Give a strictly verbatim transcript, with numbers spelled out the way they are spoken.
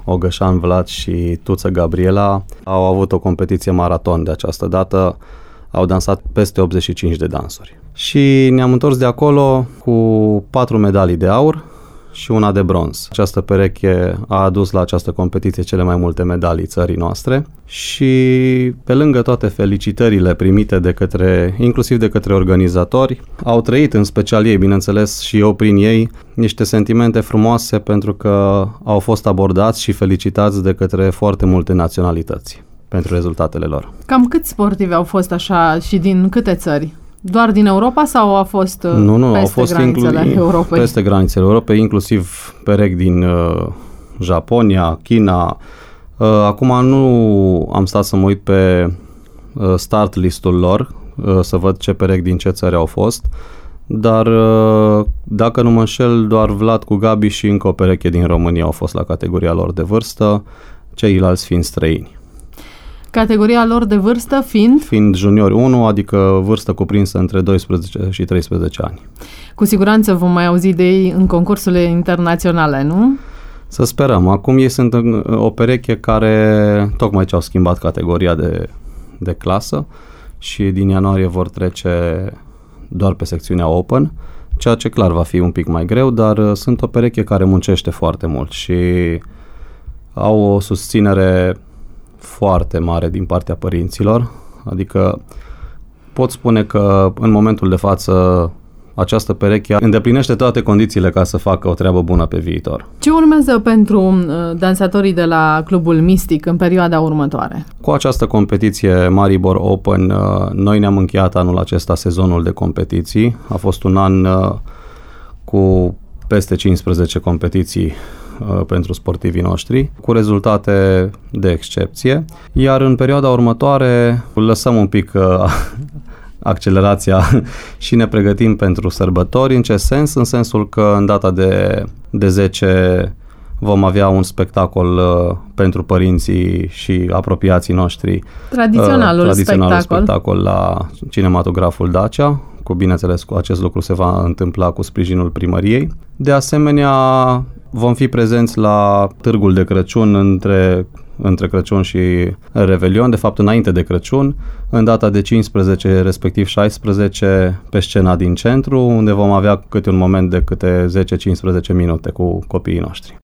Ogășan Vlad și Tuță Gabriela au avut o competiție maraton de această dată. Au dansat peste optzeci și cinci de dansuri. Și ne-am întors de acolo cu patru medalii de aur și una de bronz. Această pereche a adus la această competiție cele mai multe medalii țării noastre și pe lângă toate felicitările primite de către, inclusiv de către organizatori, au trăit, în special ei, bineînțeles și eu prin ei, niște sentimente frumoase pentru că au fost abordați și felicitați de către foarte multe naționalități pentru rezultatele lor. Cam câți sportivi au fost așa și din câte țări? Doar din Europa sau a fost nu, nu, peste au fost granițele inclu- Europei? Peste granițele Europei, inclusiv perechi din uh, Japonia, China. Uh, acum nu am stat să mă uit pe uh, start listul lor, uh, să văd ce perechi din ce țări au fost, dar uh, dacă nu mă înșel, doar Vlad cu Gabi și încă o pereche din România au fost la categoria lor de vârstă, ceilalți fiind străini. Categoria lor de vârstă fiind? Fiind juniori unu, adică vârstă cuprinsă între doisprezece și treisprezece ani. Cu siguranță vom mai auzi de ei în concursurile internaționale, nu? Să sperăm. Acum ei sunt o pereche care tocmai ce au schimbat categoria de, de clasă și din ianuarie vor trece doar pe secțiunea Open, ceea ce clar va fi un pic mai greu, dar sunt o pereche care muncește foarte mult și au o susținere foarte mare din partea părinților, adică pot spune că în momentul de față această pereche îndeplinește toate condițiile ca să facă o treabă bună pe viitor. Ce urmează pentru uh, dansatorii de la Clubul Mystic în perioada următoare? Cu această competiție Maribor Open, uh, noi ne-am încheiat anul acesta sezonul de competiții. A fost un an uh, cu peste cincisprezece competiții pentru sportivii noștri, cu rezultate de excepție. Iar în perioada următoare lăsăm un pic uh, accelerația și ne pregătim pentru sărbători. În ce sens? În sensul că în data de, de zece vom avea un spectacol uh, pentru părinții și apropiații noștri. Tradiționalul, uh, tradiționalul spectacol. spectacol la Cinematograful Dacia. Cu bineînțeles, cu acest lucru se va întâmpla cu sprijinul primăriei. De asemenea, vom fi prezenți la Târgul de Crăciun între, între Crăciun și Revelion, de fapt înainte de Crăciun, în data de cincisprezece, respectiv șaisprezece, pe scena din centru, unde vom avea câte un moment de câte zece-cincisprezece minute cu copiii noștri.